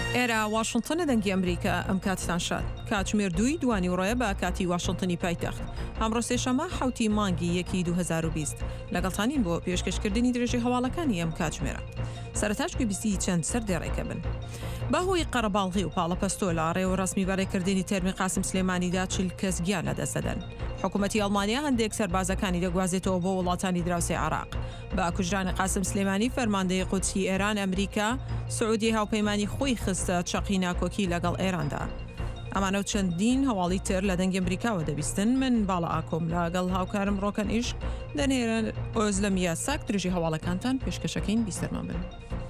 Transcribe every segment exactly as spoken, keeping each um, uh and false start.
ئێرە واشنتنە دەنگی ئەمریکا ئەم کاتتان شاد کاتژمێر دوی دوانی ڕۆیە بە کاتی واشنتنی پایتەخت ئەمڕۆ سێشەمە حوتی مانگی یەکی دوو هەزار و بیست لەگەڵتانین بۆ پێشکەشکردنی درێژی هەواڵەکانی ئەم کاتژمێرە. سەرەتاش گوێبیستی چەند سەردێڕێکە بن. بەهۆی قەرەباڵغی و پاڵەپەستۆ لە ڕێوە ڕسمی بەڕێکردنی تەرمی قاسم سلێمانیدا چل کەس گیان لەدەستدەن. حکوومەتی ئەڵمانیا هەندێک سەربازەکانی دەگوازێتەوە بۆ وڵاتانی دراوسێ عێراق. بە کوژرانی قاسم سلێمانی فەرماندەی قودسی ئێران ئەمریکا سعودی هاوپەیمانی خۆی خستە چەقی ناکۆکی لەگەڵ ئێراندا. ئەمانە و چەندین هەواڵی تر لە دەنگی ئەمریکاوە دەبیستن. من باڵا ئاکۆم لەگەڵ هاوکارم ڕۆکەن ئیشک دەنێرن ئۆزلەمیە ساک درێژی هەواڵەکانتان پێشکەشەکەین بیستەرمان بن.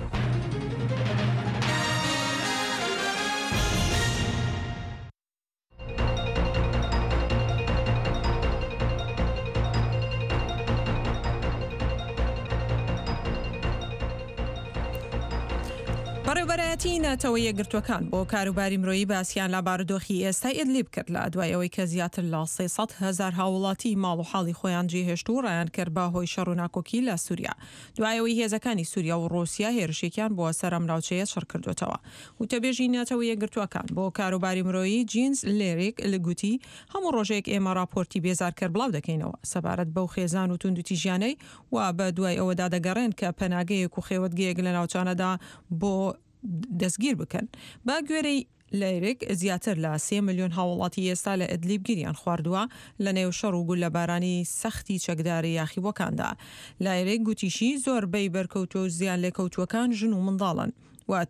بەڕێوەبەرایەتی ناتەوەی یەکگرتووەکان بۆ کاروباری مرۆیی باسییان لە بارودۆخی ئێستای ئیدلیب کرد لە دوای ئەوەی کە زیاتر لە سێسەد هەزار هاوڵاتی ماڵ و حاڵی خۆیان جێهێشت و ڕایان کرد بە هۆی شەڕ و ناکۆکی لە سووریا. دوایەوەی هێزەکانی سووریا و ڕۆسیا هێرشێکیان بۆ سەرم ناوچەیە شەڕ کردوێتەوە. وتەبێژی ناتەوەی یەکگرتووەکان بۆ کاروباری مرۆیی جینز لێریک لەگوتی هەموو ڕۆژێک ئێمە راپۆرتی بێزار کرد بڵاو دەکەینەوە سەبارەت بەو خێزان و توندوتیژیانەی و بە دوای ئەوەدا دەگەڕێن کە پەناگەیەک و خێوەتگەیەک لە ناوچانەدا بۆ دەستگیر بکەن. با گوێرەی لایرێک زیاتر لە سێ ملیۆن هاوڵاتی ئێستا لە ئیدلیب گیریان خواردووە لە نێو شەڕ و گول لە بارانی سەختی چەکداری یاخیبووەکاندا. لایرێک گوتیشی زۆربەی بەرکەوتۆ و زیان لێکەوتووەکان ژن و منداڵن و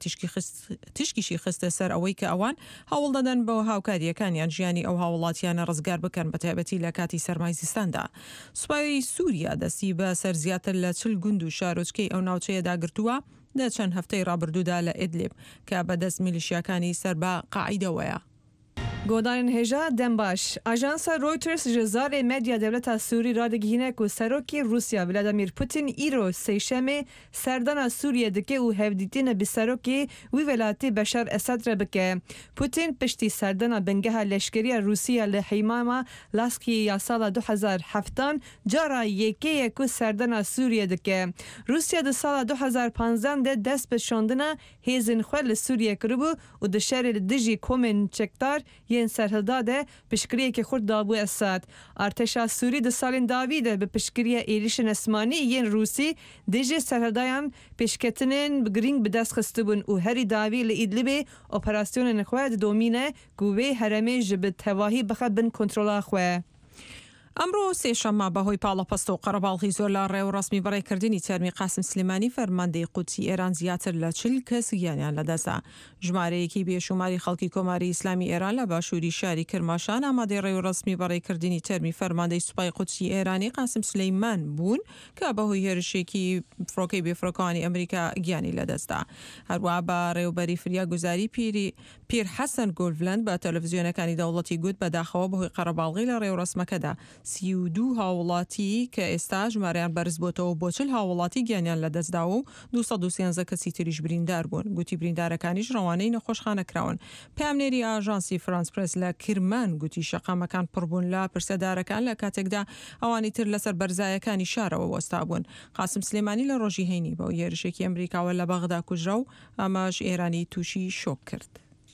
تشکیشی خستە سەر ئەوەی کە ئەوان هەوڵ دەدەن بە هاوکاریەکانیان ژیانی ئەو هاوڵاتیانە ڕزگار بکەن بە تایبەتی لە کاتی سەرمای زستاندا. سوپای سووریا دەستی بە سەر زیاتر لە چل گوند و شارۆچکەی ئەو ناوچەیەدا گرتووە لە چەند هەفتەی ڕابردوودا لە ئیدلیب کە بەدەست میلیشیاکانی سەر بە قاعیدەوەیە. گۆدانên hêja dem baş. Ajansa Reuters ji zarê medya devleta Sûrî radegihîne ku serokê Rusya Vladimir Putin îro sêşemê serdana Sûriye dike û hevdîtîne bi serokê wî welatî Beşar Esed re bike. Putin piştî serdana bingeha leşkeriya Rûsya li Heymama Laskiyê ya sala du hezar heftan cara yekê ye ku serdana Sûriye dike. Rûsya di sala du hezar panzdeh de dest bi şandina hêzên xwe li Sûriye kiribû û di şerê li dijî komên çekdar yên serhilda de piştgiriyekê xurt dabû Esed. Artêşa Sûrî di salên davî de bi piştgiriya êrişên esmanî yên Rûsî dê jê serhildayan pêşketinên bi girîng bi dest xistibûn û herî davî li Îdlibê operasyonên xwe didomîne ku wê heremê ji bi tevahî bixe bin kontrola xwe. ئەمڕۆ سێشەممە بەهۆی پاڵەپەستە و قەرەباڵغی زۆر لە ڕێو ڕسمی بەڕێکردنی تەرمی قاسم سلێمانی فەرماندەی قودسی ئێران زیاتر لە چل کەس گیانیان لەدەستا. ژمارەیەکی بێشوماری خەڵکی کۆماری ئیسلامی ئێران لە باشووری شاری کرماشان ئامادەی ڕێو ڕسمی بەڕێکردنی تەرمی فەرماندەی سوپای قودسی ئێرانی قاسم سلەیمان بوون کە بەهۆی هێرشێکی فڕۆکەی بێفڕۆکەوانی ئەمریکا گیانی لەدەستا. هەروە بە ڕێوبەری فریاگوزاری پیری پیر حەسەن گۆلڤلند بە تەلەڤیزیۆنەکانی دەوڵەتی گوت بەداخەوە بەهۆی قەرەباڵغی لە ڕێو ڕسمەکەدا سی و دوو هاوڵاتی کە ئێستا ژمارەیان بەرز بۆتەوە بۆ چل هاوڵاتی گیانیان لەدەستدا و دووسەد و سێنزە کەسی تریش بریندار بوون. گوتی بریندارەکانیش ڕەوانەی نەخۆشخانەکراون. پامنێری ئاژانسی فرانس پرس لە کرمان گوتی شەقامەکان پڕبوون لە پرسەدارەکان لە کاتێکدا ئەوانی تر لەسەر بەرزایەکانی شارەوە وەستا بوون. قاسم سلێمانی لە ڕۆژی هەینی بە یێرشێکی ئەمریکاوە لە بەغدا کوژرا و ئەماش ئێرانی تووشی شۆک کرد.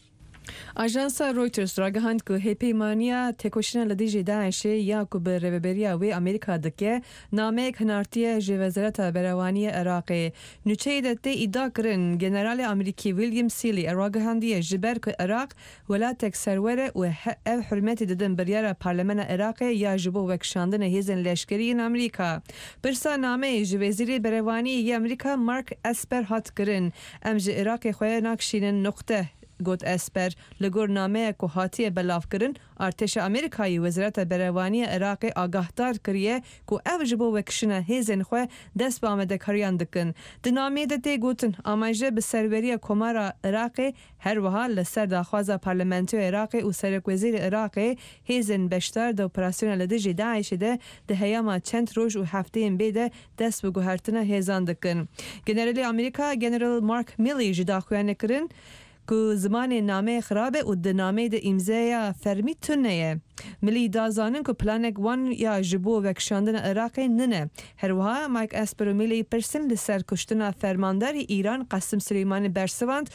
Ajansa Reuters ragihand ku hêpeymaniya têkoşîna li dijî Daişê ya ku bi rêveberiya wê Amerîka dike nameyek hinartiye ji Wezareta Berevaniyê Iraqê. Nûçeyê de tê îdia kirin Generalê Amerîkî William Seeley ragihandiye ji ber ku Iraq welatek serwere û ev hurmetê didin biryara Parlemena Iraqê ya ji bo wekşandina hêzên leşkeriyên Amerîka. Pirsa nameyê ji Wezîrê Berevaniyê yê Amerîka Mark Esper hat kirin. Em ji Iraqê xwe nakişînin noqte got Esper li gor nameyek ku hatiye belavkirin Artêşa Amerîkayê Wezareta Berevaniyê Iraqê agahdar kiriye ku ev ji bo vekişina hêzên xwe dest bi amedekariyan dikin. Di nameyê de tê gotin amaje bi serveriya Komara Iraqê her wiha li ser daxwaza Parlamentoya Iraqê û Serokwezîrê Iraqê hêzên beşdar di operasyona li dijî Daişê de di heyama çend roj û hefteyên bê de dest bi guhertina hêzan dikin. Generalê Amerîka General Mark Milley ji daxuyanê kirin ku zimanê nameyê xirab e û di nameyê de îmzaya fermî tune ye. Milî dazanin ku planek wan ya ji bo vekişandina Iraqê nine. Her wiha Mike Esper û Milley pirsin li ser kuştina fermanderî Îran Qasim Silêmanî bersivand